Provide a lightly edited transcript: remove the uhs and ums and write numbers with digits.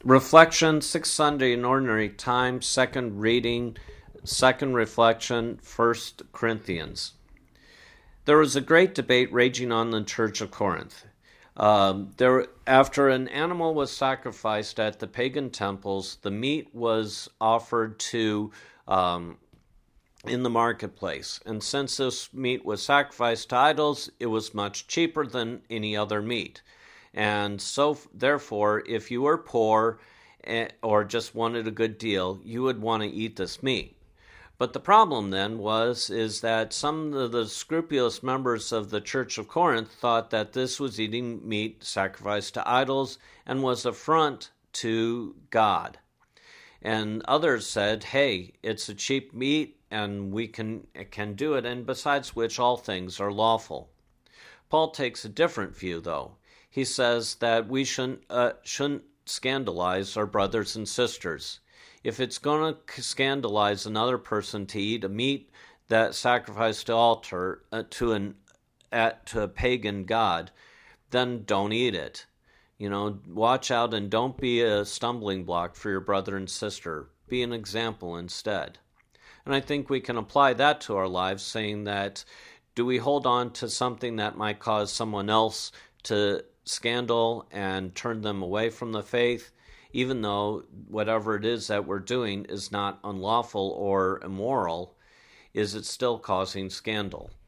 Reflection, Sixth Sunday in Ordinary Time, second reading, second reflection, 1 Corinthians. There was a great debate raging on in the Church of Corinth. After an animal was sacrificed at the pagan temples, the meat was offered to in the marketplace. And since this meat was sacrificed to idols, it was much cheaper than any other meat. And so, therefore, if you were poor or just wanted a good deal, you would want to eat this meat. But the problem then is that some of the scrupulous members of the Church of Corinth thought that this was eating meat sacrificed to idols and was affront to God. And others said, hey, it's a cheap meat and we can do it, and besides which all things are lawful. Paul takes a different view, though. He says that we shouldn't scandalize our brothers and sisters. If it's going to scandalize another person to eat a meat that sacrificed to altar to a pagan god, then don't eat it. Watch out and don't be a stumbling block for your brother and sister. Be an example instead. And I think we can apply that to our lives, saying that, do we hold on to something that might cause someone else to scandal and turn them away from the faith, even though whatever it is that we're doing is not unlawful or immoral? Is it still causing scandal?